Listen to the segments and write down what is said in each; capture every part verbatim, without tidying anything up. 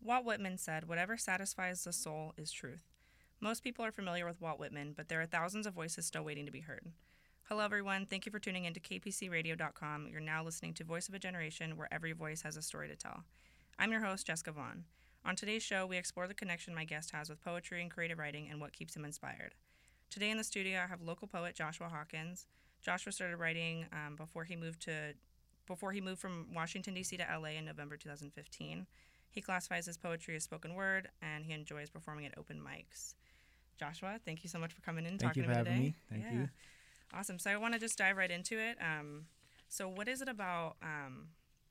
Walt Whitman said, "Whatever satisfies the soul is truth." Most people are familiar with Walt Whitman, but there are thousands of voices still waiting to be heard. Hello, everyone. Thank you for tuning in to K P C radio dot com. You're now listening to Voice of a Generation, where every voice has a story to tell. I'm your host, Jessica Vaughn. On today's show, we explore the connection my guest has with poetry and creative writing and what keeps him inspired. Today in the studio, I have local poet Joshua Hawkins. Joshua started writing um, before he moved to before he moved from Washington, D C to L A in November two thousand fifteen. He classifies his poetry as spoken word, and he enjoys performing at open mics. Joshua, thank you so much for coming in and Thank talking you for to me having today. me. Thank yeah. you. Awesome. So I want to just dive right into it. Um, so what is it about um,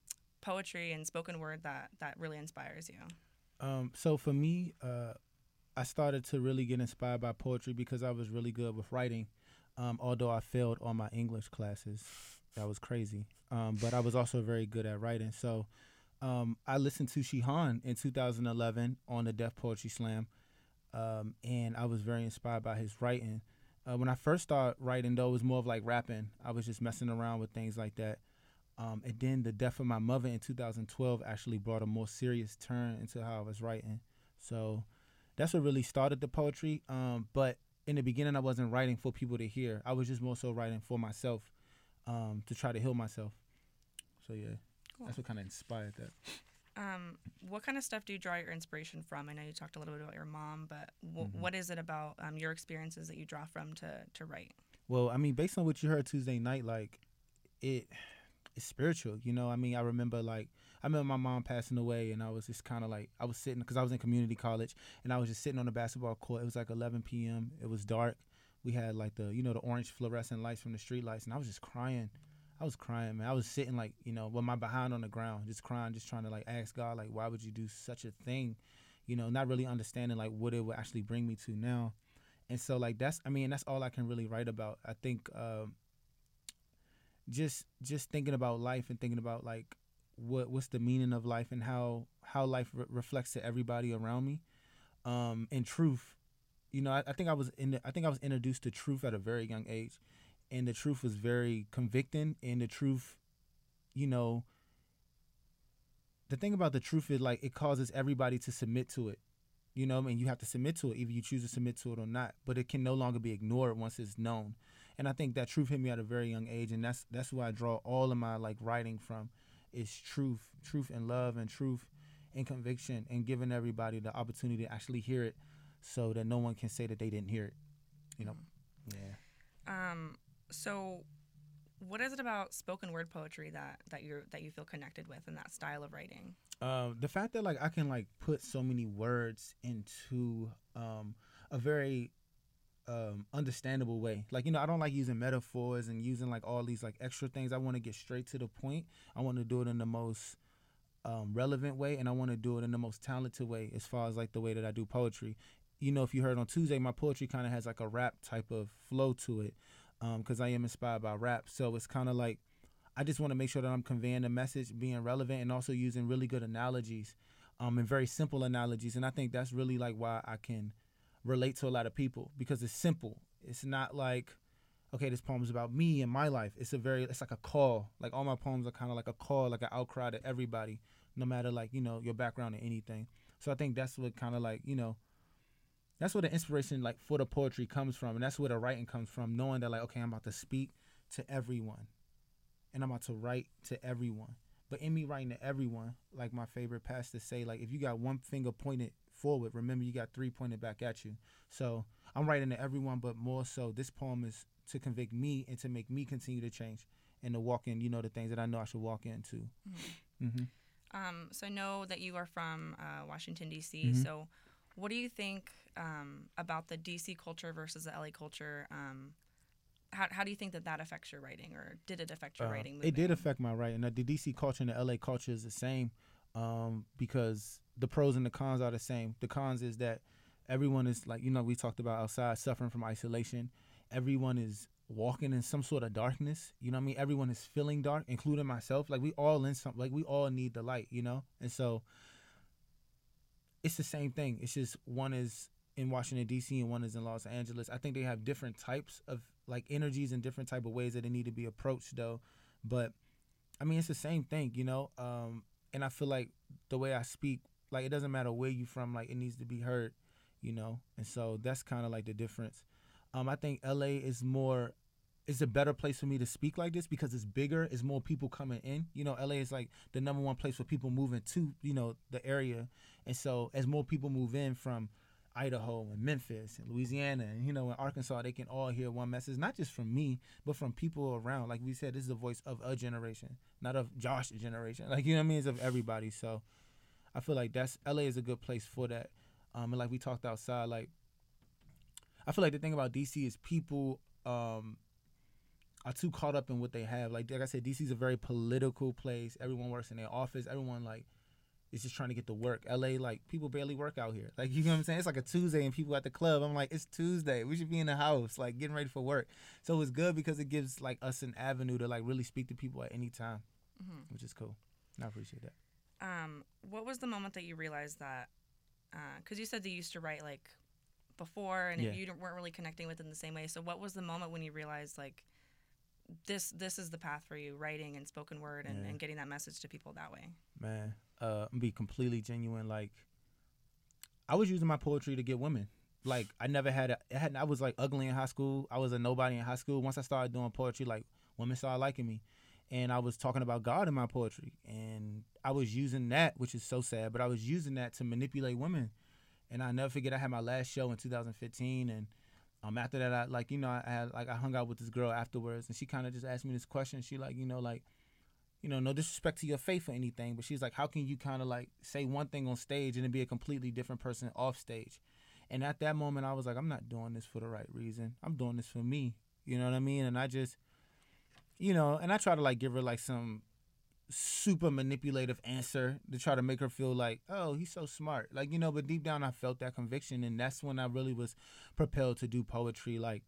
poetry and spoken word that, that really inspires you? Um, so for me, uh, I started to really get inspired by poetry because I was really good with writing, um, although I failed all my English classes. That was crazy. Um, but I was also very good at writing. So um, I listened to Shihan in two thousand eleven on the Def Poetry Slam, um, and I was very inspired by his writing. Uh, when I first started writing, though, it was more of like rapping. I was just messing around with things like that. Um, and then the death of my mother in two thousand twelve actually brought a more serious turn into how I was writing. So that's what really started the poetry. Um, but in the beginning, I wasn't writing for people to hear. I was just more so writing for myself, um, to try to heal myself. So yeah, Cool. that's what kind of inspired that. Um, what kind of stuff do you draw your inspiration from? I know you talked a little bit about your mom, but w- Mhm. what is it about um, your experiences that you draw from to, to write? Well, I mean, based on what you heard Tuesday night, like it, it's spiritual. You know, I mean, I remember like I remember my mom passing away, and I was just kind of like I was sitting because I was in community college, and I was just sitting on the basketball court. It was like eleven p.m. It was dark. We had like the you know the orange fluorescent lights from the street lights, and I was just crying. I was crying, man. I was sitting like you know with my behind on the ground, just crying, just trying to like ask God like, why would you do such a thing? You know, not really understanding like what it would actually bring me to now. And so like that's I mean that's all I can really write about. I think. Um, just just thinking about life and thinking about like what what's the meaning of life and how how life re- reflects to everybody around me, um and truth. you know I, I think I was in the, I think I was introduced to truth at a very young age, and the truth was very convicting, and the truth, you know the thing about the truth is like it causes everybody to submit to it. You know, I mean, you have to submit to it, either you choose to submit to it or not. But it can no longer be ignored once it's known. And I think that truth hit me at a very young age, and that's that's where I draw all of my like writing from, is truth, truth and love, and truth and conviction, and giving everybody the opportunity to actually hear it, so that no one can say that they didn't hear it. You know, yeah. Um, so what is it about spoken word poetry that, that you that you feel connected with in that style of writing? Um, the fact that like I can like put so many words into um, a very um, understandable way. Like, you know, I don't like using metaphors and using like all these like extra things. I want to get straight to the point. I want to do it in the most um, relevant way, and I want to do it in the most talented way as far as like the way that I do poetry. You know, if you heard on Tuesday, my poetry kind of has like a rap type of flow to it, because I am inspired by rap. So it's kind of like I just want to make sure that I'm conveying the message, being relevant, and also using really good analogies, um, and very simple analogies. And I think that's really like why I can relate to a lot of people, because it's simple. It's not like, okay, this poem is about me and my life. It's a very, it's like a call. Like all my poems are kind of like a call, like an outcry to everybody, no matter like, you know, your background or anything. So I think that's what kind of like, you know, that's where the inspiration like for the poetry comes from. And that's where the writing comes from, knowing that like, okay, I'm about to speak to everyone, and I'm about to write to everyone. But in me writing to everyone, like my favorite pastor say, like if you got one finger pointed forward, remember you got three pointed back at you. So I'm writing to everyone, but more so this poem is to convict me and to make me continue to change and to walk in, you know, the things that I know I should walk into. Mm-hmm. Mm-hmm. Um, so I know that you are from uh, Washington, D C. Mm-hmm. So what do you think um, about the D C culture versus the L A culture? Um, how, how do you think that that affects your writing, or did it affect your Uh, writing moving? it did affect my writing. Now, the D C culture and the L A culture is the same, um, because the pros and the cons are the same. The cons is that everyone is like, you know, we talked about outside suffering from isolation. Everyone is walking in some sort of darkness. You know what I mean? Everyone is feeling dark, including myself. Like we all in some, like we all need the light, you know? And so it's the same thing. It's just one is in Washington D C and one is in Los Angeles. I think they have different types of like energies and different type of ways that they need to be approached though. But I mean, it's the same thing, you know. Um, and I feel like the way I speak, Like it doesn't matter where you from. Like it needs to be heard, you know. And so that's kind of like the difference. Um, I think L A is more. It's a better place for me to speak like this because it's bigger. It's more people coming in. You know, L A is like the number one place for people moving to, you know, the area. And so as more people move in from Idaho and Memphis and Louisiana and, you know, in Arkansas, they can all hear one message, not just from me, but from people around. Like we said, this is the voice of a generation, not of Josh's generation. Like, you know what I mean? It's of everybody. So I feel like that's L A is a good place for that. Um, and like we talked outside, like I feel like the thing about D C is people um, are too caught up in what they have. Like, like I said, D C is a very political place. Everyone works in their office. Everyone like is just trying to get to work. L A, like people barely work out here. Like, you know what I'm saying? It's like a Tuesday and people at the club. I'm like, it's Tuesday. We should be in the house, like getting ready for work. So it's good because it gives like us an avenue to like really speak to people at any time, mm-hmm. which is cool. And I appreciate that. Um, what was the moment that you realized that? Because uh, you said that you used to write like before, and yeah. you weren't really connecting with it in the same way. So what was the moment when you realized like this this is the path for you, writing and spoken word and, and getting that message to people that way? Man, uh, I'm gonna be completely genuine. Like, I was using my poetry to get women. Like, I never had a, I, had, I was like ugly in high school. I was a nobody in high school. Once I started doing poetry, like women started liking me. And I was talking about God in my poetry. And I was using that, which is so sad, but I was using that to manipulate women. And I'll never forget, I had my last show in two thousand fifteen. And um, after that, I like, you know, I had, like, I hung out with this girl afterwards. And she kind of just asked me this question. She like, you know, like, you know, no disrespect to your faith or anything, but she's like, how can you kind of like say one thing on stage and then be a completely different person off stage? And at that moment, I was like, I'm not doing this for the right reason. I'm doing this for me. You know what I mean? And I just, you know, and I try to like give her like some super manipulative answer to try to make her feel like, oh, he's so smart. Like, you know, but deep down I felt that conviction. And that's when I really was propelled to do poetry, like,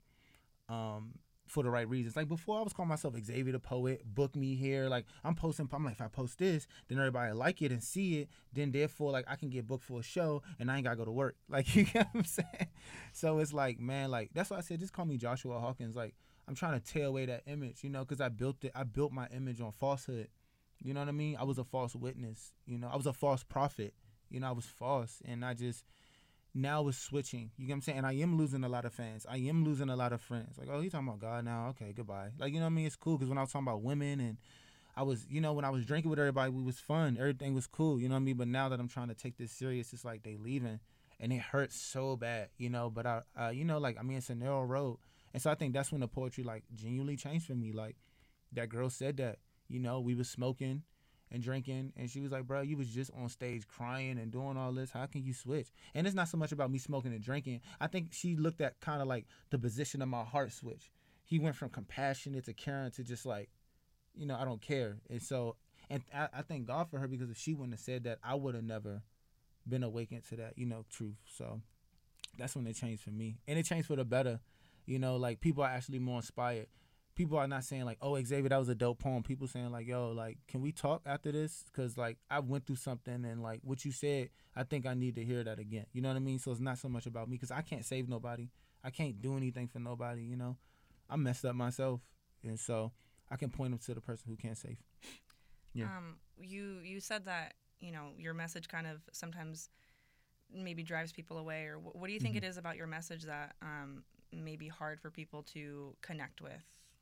um, for the right reasons. Like before I was calling myself Xavier the Poet, book me here. Like I'm posting, I'm like, if I post this, then everybody like it and see it. Then therefore, like I can get booked for a show and I ain't gotta go to work. Like, you get what I'm saying? So it's like, man, like that's why I said, just call me Joshua Hawkins. Like I'm trying to tear away that image, you know, because I built it. I built my image on falsehood. You know what I mean? I was a false witness. You know, I was a false prophet. You know, I was false, and I just. Now it's switching. You get what I'm saying? And I am losing a lot of fans. I am losing a lot of friends. Like, oh, he's talking about God now. Okay, goodbye. Like, you know what I mean? It's cool because when I was talking about women and I was, you know, when I was drinking with everybody, it was fun. Everything was cool. You know what I mean? But now that I'm trying to take this serious, it's like they leaving. And it hurts so bad, you know. But, I, uh, you know, like, I mean, it's a narrow road. And so I think that's when the poetry, like, genuinely changed for me. Like, that girl said that, you know, we was smoking and drinking, and she was like, bro, you was just on stage crying and doing all this. How can you switch? And it's not so much about me smoking and drinking. I think she looked at kind of like the position of my heart switch. He went from compassionate to caring to just like, you know, I don't care. And so, and I, I thank God for her, because if she wouldn't have said that, I would have never been awakened to that, you know, truth. So that's when it changed for me. And it changed for the better. You know, like people are actually more inspired. People are not saying like, oh, Xavier, that was a dope poem. People saying like, yo, like, can we talk after this? Because like I went through something, and like what you said, I think I need to hear that again. You know what I mean? So it's not so much about me, because I can't save nobody. I can't do anything for nobody. You know, I messed up myself, and so I can point them to the person who can't save. Yeah. Um, you you said that, you know, your message kind of sometimes maybe drives people away, or what, what do you think mm-hmm. it is about your message that um may be hard for people to connect with?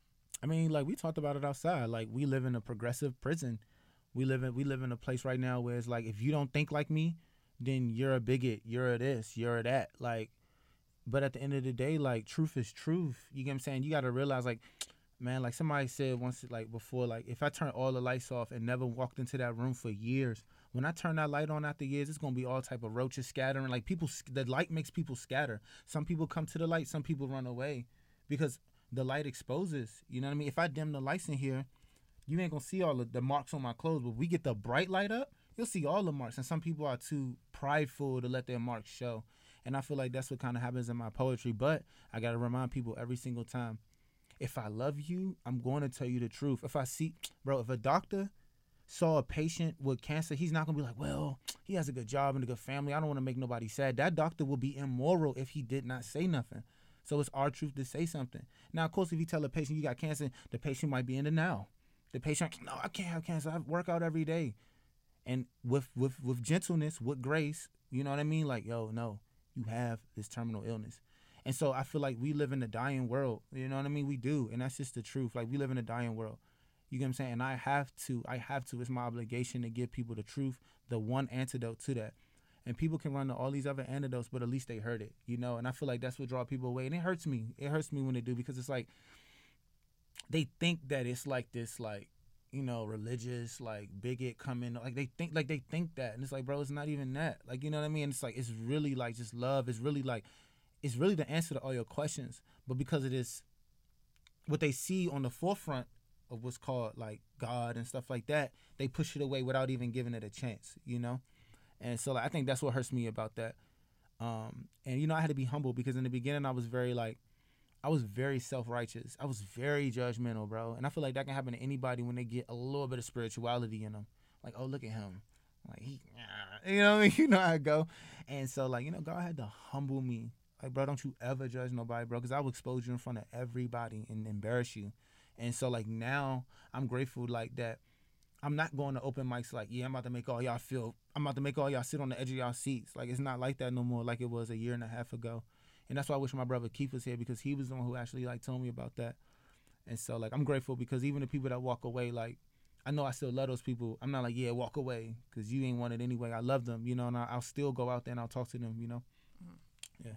I mean, like we talked about it outside. Like we live in a progressive prison. We live in we live in a place right now where it's like, if you don't think like me, then you're a bigot. You're a this. You're a that. Like, but at the end of the day, like truth is truth. You get what I'm saying? You got to realize, like, man, like somebody said once, like before, like if I turn all the lights off and never walked into that room for years, when I turn that light on after years, it's gonna be all type of roaches scattering. Like people, the light makes people scatter. Some people come to the light. Some people run away because the light exposes. You know what I mean? If I dim the lights in here, you ain't gonna see all of the marks on my clothes. But if we get the bright light up, you'll see all the marks. And some people are too prideful to let their marks show. And I feel like that's what kind of happens in my poetry. But I gotta remind people every single time, if I love you, I'm going to tell you the truth. If I see, bro, if a doctor saw a patient with cancer, he's not gonna be like, well, he has a good job and a good family, I don't want to make nobody sad. That doctor will be immoral if he did not say nothing. So it's our truth to say something. Now, of course, if you tell a patient you got cancer, the patient might be in denial. The patient, no, I can't have cancer. I work out every day. and with with with gentleness, with grace, you know what I mean? Like, yo, no, you have this terminal illness. And so I feel like we live in a dying world. You know what I mean? We do. And that's just the truth. Like, we live in a dying world. You get what I'm saying? And I have to, I have to, it's my obligation to give people the truth, the one antidote to that. And people can run to all these other antidotes, but at least they heard it, you know? And I feel like that's what draw people away. And it hurts me. It hurts me when they do, because it's like, they think that it's like this, like, you know, religious, like, bigot coming. Like, they think, like, they think that. And it's like, bro, it's not even that. Like, you know what I mean? It's like, it's really, like, just love. It's really, like, it's really the answer to all your questions. But because it is what they see on the forefront of what's called, like, God and stuff like that, they push it away without even giving it a chance, you know? And so, like, I think that's what hurts me about that. Um, and, you know, I had to be humble, because in the beginning I was very, like, I was very self-righteous. I was very judgmental, bro. And I feel like that can happen to anybody when they get a little bit of spirituality in them. Like, oh, look at him. Like, he, you know what I mean? You know how it go. And so, like, you know, God had to humble me. Like, bro, don't you ever judge nobody, bro, because I will expose you in front of everybody and embarrass you. And so, like, now I'm grateful, like, that I'm not going to open mics like, yeah, I'm about to make all y'all feel, I'm about to make all y'all sit on the edge of y'all seats. Like, it's not like that no more, like it was a year and a half ago. And that's why I wish my brother Keith was here, because he was the one who actually, like, told me about that. And so, like, I'm grateful, because even the people that walk away, like, I know I still love those people. I'm not like, yeah, walk away, because you ain't want it anyway. I love them, you know, and I'll still go out there and I'll talk to them, you know. Mm-hmm. Yeah.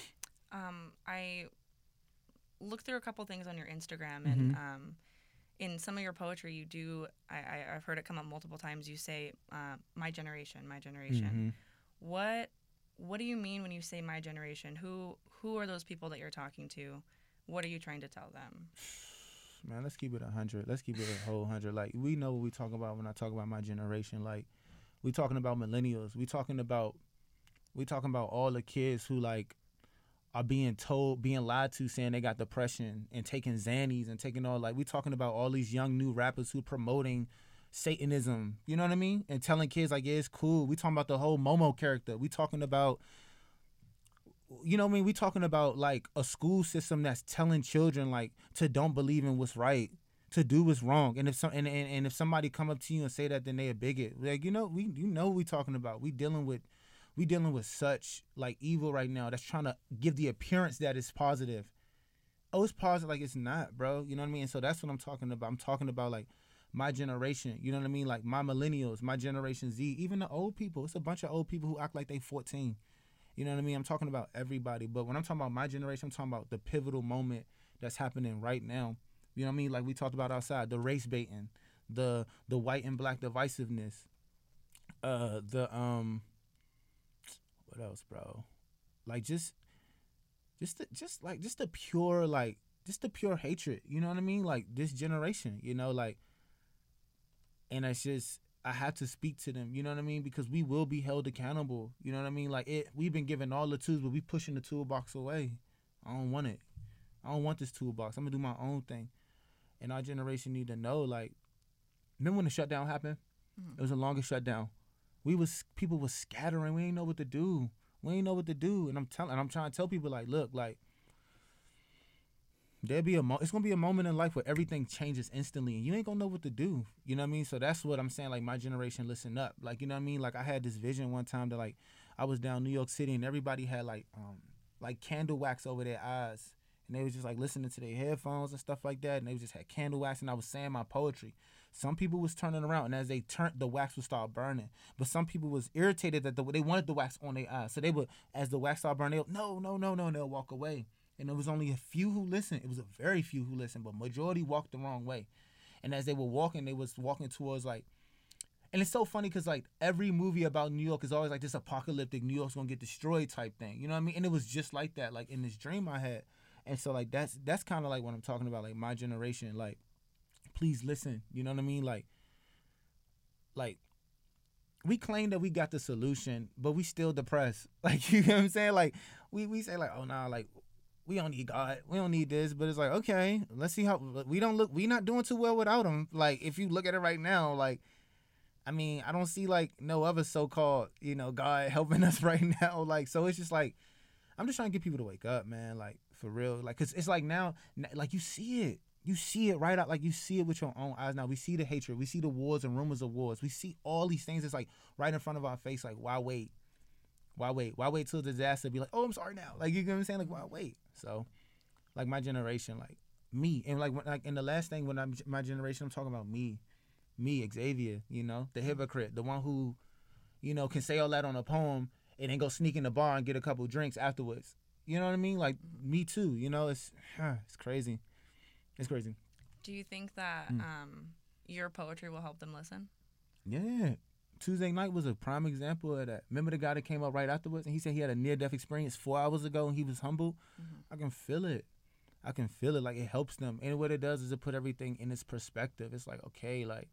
Um, I looked through a couple things on your Instagram, Mm-hmm. and um, in some of your poetry, you do, I, I, I've heard it come up multiple times, you say, uh, my generation, my generation. Mm-hmm. What what do you mean when you say my generation? Who who are those people that you're talking to? What are you trying to tell them? Man, let's keep it a hundred. Let's keep it a whole hundred. Like, we know what we talk about when I talk about my generation. Like, we talking about millennials. We talking about, we talking about all the kids who, like, are being told, being lied to, saying they got depression and taking Xannies and taking all, like, we talking about all these young new rappers who promoting Satanism, you know what I mean? And telling kids, like, yeah, it's cool. We talking about the whole Momo character. We talking about, you know what I mean? We talking about, like, a school system that's telling children, like, to don't believe in what's right, to do what's wrong. And if some and, and, and if somebody come up to you and say that, then they a bigot. Like, you know, we you know what we talking about. We dealing with we dealing with such, like, evil right now that's trying to give the appearance that it's positive. Oh, it's positive, like, it's not, bro. You know what I mean? And so that's what I'm talking about. I'm talking about, like, my generation, you know what I mean? Like, my millennials, my Generation Z, even the old people. It's a bunch of old people who act like they fourteen. You know what I mean? I'm talking about everybody. But when I'm talking about my generation, I'm talking about the pivotal moment that's happening right now. You know what I mean? Like we talked about outside, the race baiting, the the white and black divisiveness, uh, the um, what else, bro? Like just, just, the, just like just the pure like just the pure hatred. You know what I mean? Like this generation, you know, like, and it's just. I have to speak to them, you know what I mean? Because we will be held accountable, you know what I mean? Like, it, we've been given all the tools, but we pushing the toolbox away. I don't want it. I don't want this toolbox. I'm going to do my own thing. And our generation need to know, like, remember when the shutdown happened? Mm-hmm. It was the longest shutdown. We was, people was scattering. We ain't know what to do. We ain't know what to do. And I'm telling, and I'm trying to tell people, like, look, like, There'll be a mo- it's gonna be a moment in life where everything changes instantly, and you ain't gonna know what to do. You know what I mean? So that's what I'm saying. Like my generation, listen up. Like you know what I mean? Like I had this vision one time that like I was down New York City, and everybody had like um like candle wax over their eyes, and they was just like listening to their headphones and stuff like that, and they just had candle wax, and I was saying my poetry. Some people was turning around, and as they turned, the wax would start burning. But some people was irritated that the, they wanted the wax on their eyes, so they would, as the wax started burning, they would, no, no, no, no, and they'll walk away. And there was only a few who listened. It was a very few who listened, but majority walked the wrong way. And as they were walking, they was walking towards like, and it's so funny because like every movie about New York is always like this apocalyptic New York's gonna get destroyed type thing. You know what I mean? And it was just like that, like in this dream I had. And so like that's that's kind of like what I'm talking about, like my generation. Like, please listen. You know what I mean? Like, like we claim that we got the solution, but we still depressed. Like you know what I'm saying? Like we we say like, oh nah, like. We don't need God. We don't need this. But it's like, okay, let's see how we don't look. We not doing too well without him. Like, if you look at it right now, like, I mean, I don't see like no other so-called, you know, God helping us right now. Like, so it's just like, I'm just trying to get people to wake up, man. Like, for real. Like, cause it's like now, like you see it. you see it right out, like you see it with your own eyes now. We see the hatred, we see the wars and rumors of wars, we see all these things that's like right in front of our face. Like, why wait? Why wait? Why wait till disaster? Be like, oh, I'm sorry now. Like, you know what I'm saying? Like, why wait? So, like my generation, like me, and like when, like in the last thing when I'm my generation, I'm talking about me, me Xavier. You know, the hypocrite, the one who, you know, can say all that on a poem and then go sneak in the bar and get a couple drinks afterwards. You know what I mean? Like me too. You know, it's it's crazy. It's crazy. Do you think that Mm. um, your poetry will help them listen? Yeah. Tuesday Night was a prime example of that. Remember the guy that came up right afterwards and he said he had a near-death experience four hours ago and he was humble? Mhm. I can feel it. I can feel it. Like, it helps them. And what it does is it put everything in its perspective. It's like, okay, like,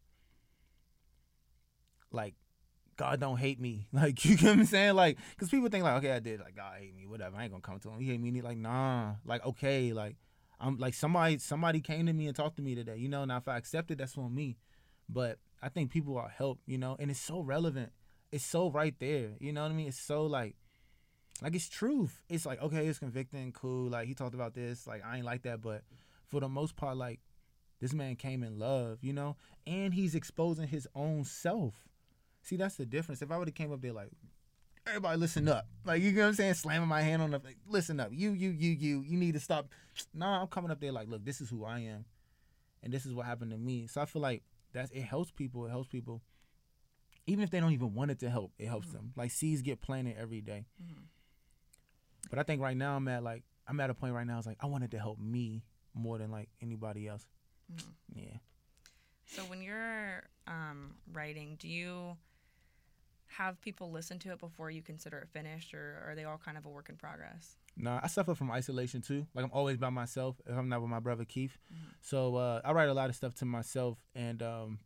like, God don't hate me. Like, you get what I'm saying? Like, because people think like, okay, I did. Like, God hate me. Whatever. I ain't going to come to him. He hate me. And he like, nah. Like, okay. Like, I'm like, somebody somebody came to me and talked to me today. You know, now if I accept it, that's on me. But I think people are help, you know, and it's so relevant. It's so right there. You know what I mean? It's so like, like it's truth. It's like, okay, it's convicting, cool. Like, he talked about this. Like, I ain't like that. But for the most part, like, this man came in love, you know, and he's exposing his own self. See, that's the difference. If I would have came up there like, everybody listen up. Like, you know what I'm saying? Slamming my hand on the, like, listen up. You, you, you, you, you need to stop. Nah, I'm coming up there like, look, this is who I am. And this is what happened to me. So I feel like that's, it helps people. It helps people. Even if they don't even want it to help, it helps mm-hmm. them. Like, seeds get planted every day. Mm-hmm. But I think right now I'm at like, I'm at a point right now, it's like, I want it to help me more than like anybody else. Mm-hmm. Yeah. So when you're um, writing, do you have people listen to it before you consider it finished, or are they all kind of a work in progress? No, I suffer from isolation too. Like, I'm always by myself if I'm not with my brother Keith. Mm-hmm. So uh, I write a lot of stuff to myself, and um,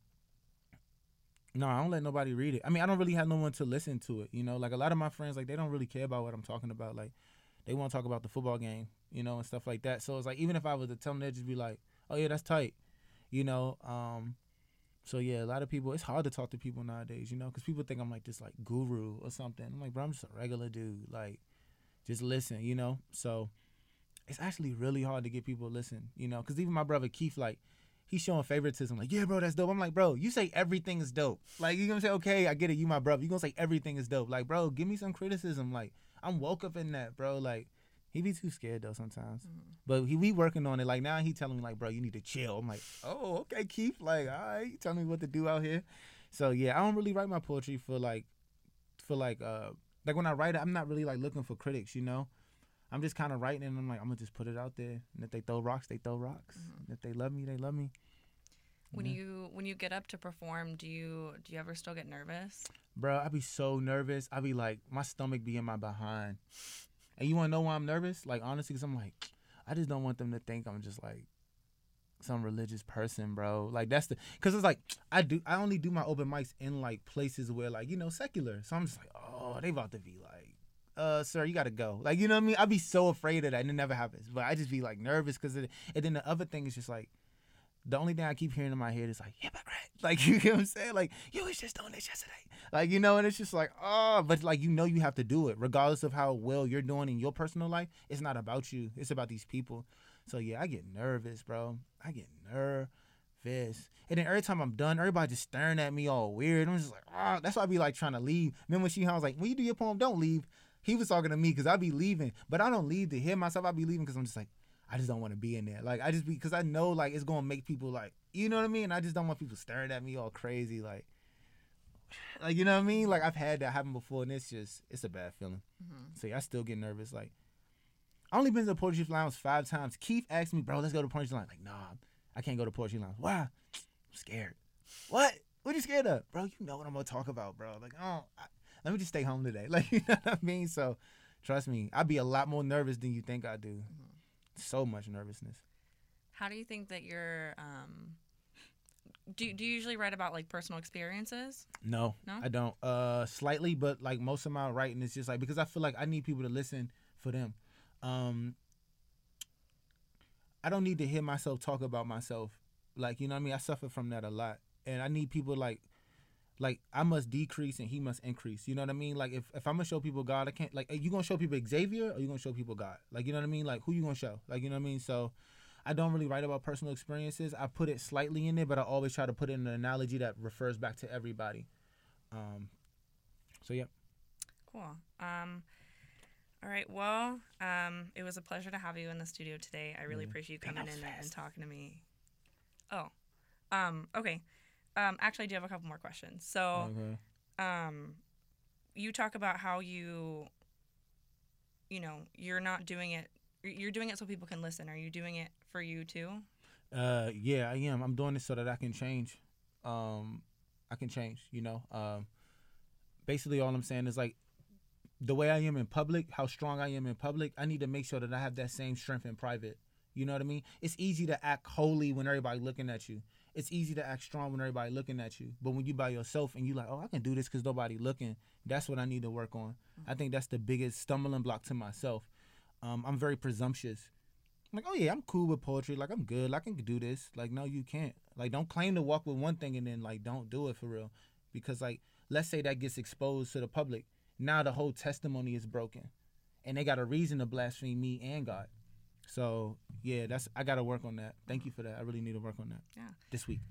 no, I don't let nobody read it. I mean, I don't really have no one to listen to it. You know, like a lot of my friends, like they don't really care about what I'm talking about. Like, they want to talk about the football game, you know, and stuff like that. So it's like, even if I was to tell them, they'd just be like, "Oh yeah, that's tight," you know. Um, So, yeah, a lot of people, it's hard to talk to people nowadays, you know, because people think I'm like this, like, guru or something. I'm like, bro, I'm just a regular dude. Like, just listen, you know. So it's actually really hard to get people to listen, you know, because even my brother Keith, like, he's showing favoritism. Like, yeah, bro, that's dope. I'm like, bro, you say everything is dope. Like, you're going to say, okay, I get it. You my brother. You're going to say everything is dope. Like, bro, give me some criticism. Like, I'm woke up in that, bro. Like, he be too scared, though, sometimes. Mm-hmm. But he we working on it. Like, now he telling me, like, bro, you need to chill. I'm like, oh, okay, Keith. Like, all right, you telling me what to do out here. So, yeah, I don't really write my poetry for, like, for, like, uh, like, when I write it, I'm not really, like, looking for critics, you know? I'm just kind of writing, and I'm like, I'm going to just put it out there. And if they throw rocks, they throw rocks. Mm-hmm. And if they love me, they love me. When yeah. you when you get up to perform, do you do you ever still get nervous? Bro, I be so nervous. I be, like, my stomach be in my behind. And you want to know why I'm nervous? Like, honestly, because I'm like, I just don't want them to think I'm just, like, some religious person, bro. Like, that's the, because it's like, I do, I only do my open mics in, like, places where, like, you know, secular. So I'm just like, oh, they about to be like, uh, sir, you got to go. Like, you know what I mean? I'd be so afraid of that, and it never happens. But I just be, like, nervous because of it. And then the other thing is just, like, the only thing I keep hearing in my head is like, hypocrite. Like, you know what I'm saying? Like, you was just doing this yesterday. Like, you know, and it's just like, oh, but like, you know, you have to do it regardless of how well you're doing in your personal life. It's not about you. It's about these people. So, yeah, I get nervous, bro. I get nervous. And then every time I'm done, everybody just staring at me all weird. I'm just like, oh, that's why I be like trying to leave. Remember when she was like, when you do your poem, don't leave. He was talking to me because I be leaving. But I don't leave to hear myself. I be leaving because I'm just like, I just don't want to be in there. Like, I just be, because I know, like, it's going to make people, like, you know what I mean? I just don't want people staring at me all crazy, like, like, you know what I mean? Like, I've had that happen before, and it's just, it's a bad feeling. Mm-hmm. So, yeah, I still get nervous. Like, I only been to the Poetry Lounge five times. Keith asked me, bro, let's go to Poetry Lounge. Like, nah, I can't go to Poetry Lounge. Why? I'm scared. What? What are you scared of? Bro, you know what I'm going to talk about, bro. Like, oh, I, let me just stay home today. Like, you know what I mean? So, trust me, I'd be a lot more nervous than you think I do. Mm-hmm. So much nervousness. How do you think that you're, um, do, do you usually write about, like, personal experiences? No, no, I don't. Uh, slightly, but, like, most of my writing is just, like, because I feel like I need people to listen for them. Um, I don't need to hear myself talk about myself. Like, you know what I mean? I suffer from that a lot. And I need people, like, like, I must decrease and he must increase. You know what I mean? Like, if, if I'm going to show people God, I can't, like, you going to show people Xavier or you going to show people God? Like, you know what I mean? Like, who you going to show? Like, you know what I mean? So I don't really write about personal experiences. I put it slightly in there, but I always try to put it in an analogy that refers back to everybody. Um, so yeah. Cool. Um, all right. Well, um, it was a pleasure to have you in the studio today. I really Yeah. appreciate you Dang, coming that in was and fast. talking to me. Oh, um, okay. Um, actually, I do have a couple more questions. So, Okay. um, you talk about how you, you know, you're not doing it. You're doing it so people can listen. Are you doing it for you too? Uh, yeah, I am. I'm doing this so that I can change. Um, I can change. You know. Um, basically, all I'm saying is like the way I am in public, how strong I am in public. I need to make sure that I have that same strength in private. You know what I mean? It's easy to act holy when everybody looking at you. It's easy to act strong when everybody looking at you. But when you by yourself and you like, oh, I can do this because nobody looking. That's what I need to work on. I think that's the biggest stumbling block to myself. Um, I'm very presumptuous. I'm like, oh yeah, I'm cool with poetry. Like I'm good. Like, I can do this. Like, no, you can't. Like, don't claim to walk with one thing and then like don't do it for real. Because like, let's say that gets exposed to the public. Now the whole testimony is broken, and they got a reason to blaspheme me and God. So yeah, that's I gotta work on that. Thank you for that. I really need to work on that. Yeah. This week.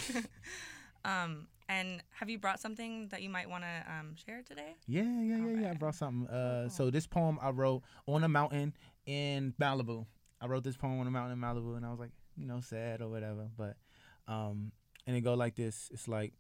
um, and have you brought something that you might want to um, share today? Yeah, yeah, yeah, yeah. I Alright. brought something. Cool, Uh, cool. so this poem I wrote on a mountain in Malibu. I wrote this poem on a mountain in Malibu, and I was like, you know, sad or whatever. But, um, and it go like this. It's like,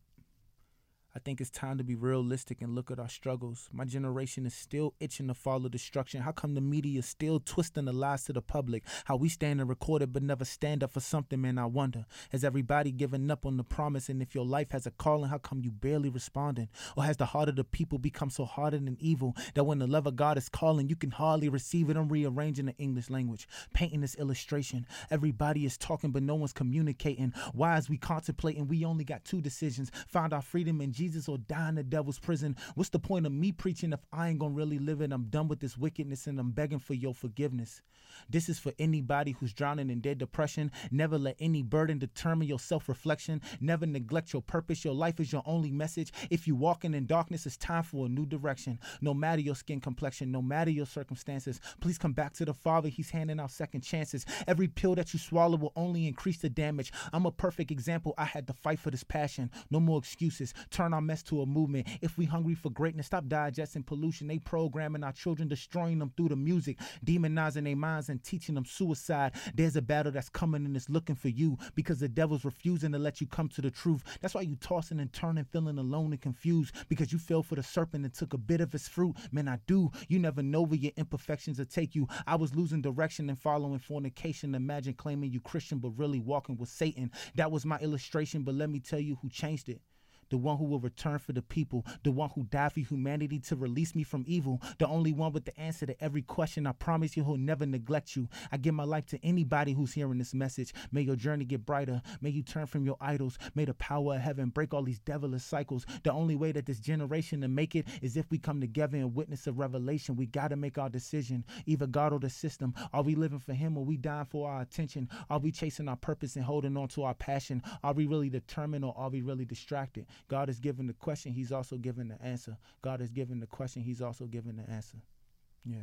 I think it's time to be realistic and look at our struggles. My generation is still itching to follow destruction. How come the media still twisting the lies to the public? How we stand and record it but never stand up for something, man, I wonder. Has everybody given up on the promise? And if your life has a calling, how come you barely responding? Or has the heart of the people become so hardened and evil that when the love of God is calling, you can hardly receive it? I'm rearranging the English language, painting this illustration. Everybody is talking but no one's communicating. Why is we contemplating? We only got two decisions. Find our freedom in Jesus or die in the devil's prison. What's the point of me preaching if I ain't gonna really live it? I'm done with this wickedness and I'm begging for your forgiveness. This is for anybody who's drowning in their depression. Never let any burden determine your self-reflection. Never neglect your purpose. Your life is your only message. If you walking in darkness, it's time for a new direction. No matter your skin complexion, no matter your circumstances, please come back to the Father. He's handing out second chances. Every pill that you swallow will only increase the damage. I'm a perfect example. I had to fight for this passion. No more excuses. Turn our mess to a movement. If we hungry for greatness, stop digesting pollution. They programming our children, destroying them through the music, demonizing their minds and teaching them suicide. There's a battle that's coming and it's looking for you because the devil's refusing to let you come to the truth. That's why you tossing and turning, feeling alone and confused because you fell for the serpent and took a bit of his fruit. Man, I do. You never know where your imperfections will take you. I was losing direction and following fornication. Imagine claiming you Christian but really walking with Satan. That was my illustration, but let me tell you who changed it. The one who will return for the people, the one who died for humanity to release me from evil, the only one with the answer to every question. I promise you he'll never neglect you. I give my life to anybody who's hearing this message. May your journey get brighter. May you turn from your idols. May the power of heaven break all these devilish cycles. The only way that this generation to make it is if we come together and witness a revelation. We got to make our decision. Either God or the system. Are we living for him or we dying for our attention? Are we chasing our purpose and holding on to our passion? Are we really determined or are we really distracted? God is giving the question, he's also giving the answer. God is giving the question, he's also giving the answer. Yeah.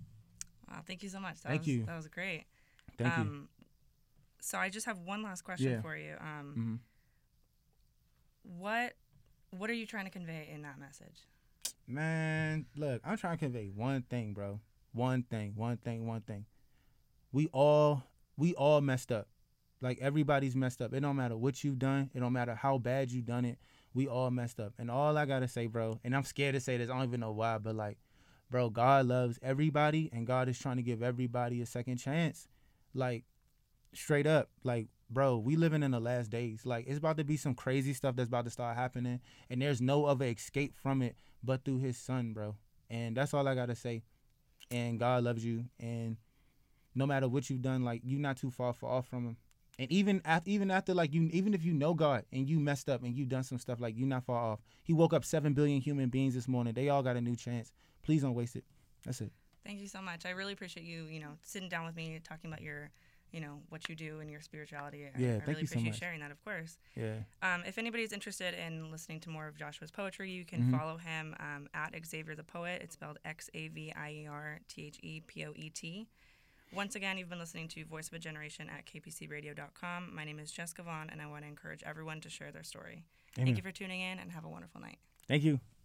Wow, thank you so much. That Thank was, you. That was great. Thank you. um, So I just have one last question Yeah. for you. Um, hmm What What are you trying to convey in that message? Man, look, I'm trying to convey one thing, bro. One thing, one thing, one thing. We all, we all messed up. Like, everybody's messed up. It don't matter what you've done. It don't matter how bad you done it. We all messed up. And all I got to say, bro, and I'm scared to say this, I don't even know why, but like, bro, God loves everybody and God is trying to give everybody a second chance. Like, straight up, like, bro, we living in the last days. Like, it's about to be some crazy stuff that's about to start happening. And there's no other escape from it but through his son, bro. And that's all I got to say. And God loves you. And no matter what you've done, like, you're not too far off from him. And even after, even after, like, you, even if you know God and you messed up and you done some stuff, like, you're not far off. He woke up seven billion human beings this morning. They all got a new chance. Please don't waste it. That's it. Thank you so much. I really appreciate you, you know, sitting down with me, talking about your, you know, what you do and your spirituality. I, Yeah, I thank really you so appreciate much. sharing that, of course. Yeah. Um, if anybody's interested in listening to more of Joshua's poetry, you can Mhm. follow him um, at Xavier the Poet. It's spelled X A V I E R T H E P O E T. Once again, you've been listening to Voice of a Generation at k p c radio dot com. My name is Jessica Vaughn, and I want to encourage everyone to share their story. Amen. Thank you for tuning in, and have a wonderful night. Thank you.